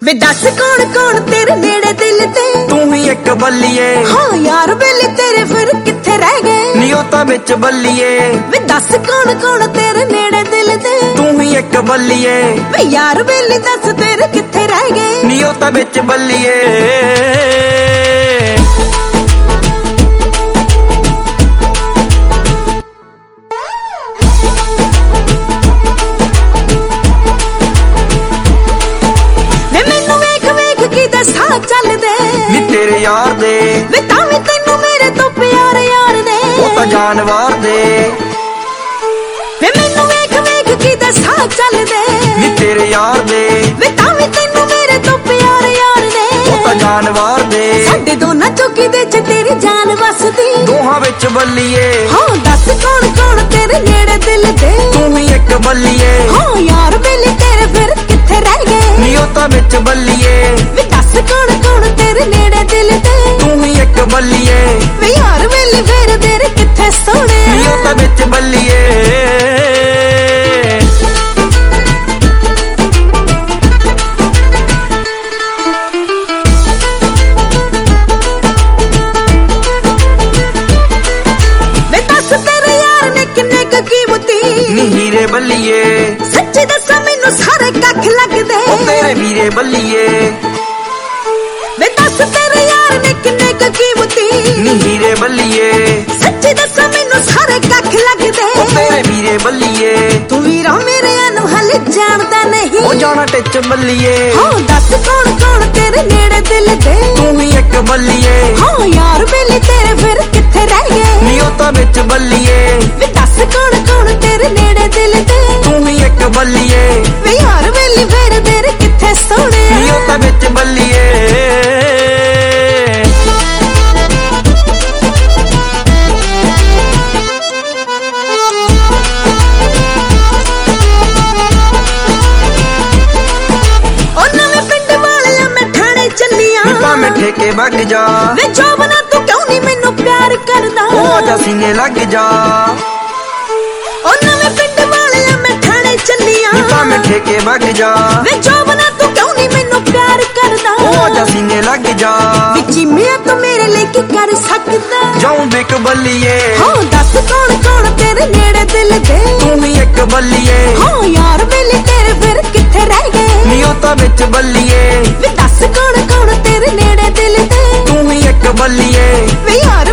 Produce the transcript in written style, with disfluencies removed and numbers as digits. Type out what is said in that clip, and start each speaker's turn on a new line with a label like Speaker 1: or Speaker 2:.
Speaker 1: वे दस कौन कौन तेरे नेड़े दिल ते,
Speaker 2: तू ही एक बल्लिए।
Speaker 1: हाँ यार बेली तेरे फिर किथे रह गए,
Speaker 2: नियोता बिच बल्लिए।
Speaker 1: वे दस कौन कौन तेरे नेड़े दिल ते,
Speaker 2: तू ही एक बल्लिए।
Speaker 1: वे यार बेली दस तेरे किथे रह गए,
Speaker 2: नियोता बिच बल्लिए। तेरे यार दे
Speaker 1: वे तावी तैनू मेरे तो प्यार यार ने,
Speaker 2: वो तो जानवर दे।
Speaker 1: वे मैनू वेख वेख की दसा चल दे,
Speaker 2: नी तेरे यार दे
Speaker 1: वे तावी तैनू मेरे तो प्यार यार ने,
Speaker 2: वो तो जानवर दे।
Speaker 1: साडे दोनां चौकी दे च तेरी जान वसदी,
Speaker 2: दोहां विच बल्लिए।
Speaker 1: हाँ दस कौन कौन तेरे नेड़े दिल दे,
Speaker 2: तू ही एक बल्लिए।
Speaker 1: हाँ यार बेली तेरे फिर किथे रह गए,
Speaker 2: नियोता बिच बल्लिए।
Speaker 1: वे दस कौन कौन तेरे नेड़े दिल दे,
Speaker 2: तू ही एक बल्लिए।
Speaker 1: वे यार बेली फिर तेरे किथे सोने,
Speaker 2: नियोता बिच बल्लिए। हीरे बल्लिए
Speaker 1: सच्ची दसा मैनू सारे कख लगदे,
Speaker 2: ओ तेरे वीरे बल्लिए।
Speaker 1: वे दस तेरे यार ने किन्ने क कीमती,
Speaker 2: हीरे बल्लिए
Speaker 1: सच्ची दसा मैनू सारे कख लगदे,
Speaker 2: ओ तेरे वीरे बल्लिए।
Speaker 1: तू वीरा मेरे अनु हले जानदा नहीं,
Speaker 2: ओ जाना टिच बल्लिए।
Speaker 1: हाँ दस कौन कौन तेरे नेड़े दिल दे,
Speaker 2: तू ही एक बल्लिए।
Speaker 1: हाँ यार बेली तेरे फिर किथे रह गए,
Speaker 2: नियोता बिच बल्लिए।
Speaker 1: वे दस कौन कौन तेरे नेड़े दिल दे,
Speaker 2: तू ही एक बल्लिए।
Speaker 1: वे यार बेली फिर तेरे किथे सोने,
Speaker 2: नियोता बिच बल्लिए। मैं ठेके बग जा,
Speaker 1: वे जो बना तू क्यों नहीं मैनू प्यार करदा,
Speaker 2: ओ आजा सीने लग जा।
Speaker 1: ओ नवे पिंड वाले मैं ठाणे चलिया,
Speaker 2: मैं ठेके बग जा,
Speaker 1: वे जो बना तू क्यों नहीं मैनू प्यार करदा,
Speaker 2: ओ आजा सीने लग जा।
Speaker 1: विची मैं तो मेरे लिए की कर सकदा,
Speaker 2: जाऊं बिक बल्लिए।
Speaker 1: हाँ दस कौन कौन तेरे नेड़े दिल दे,
Speaker 2: तू ही एक बल्लिए।
Speaker 1: हाँ यार बेली तेरे फिर किथे रह गए,
Speaker 2: नियोता बिच बल्लिए।
Speaker 1: वे दस कौन कौन तेरे नेड़े दिल दे,
Speaker 2: तू ही एक बल्लिए।
Speaker 1: वे यार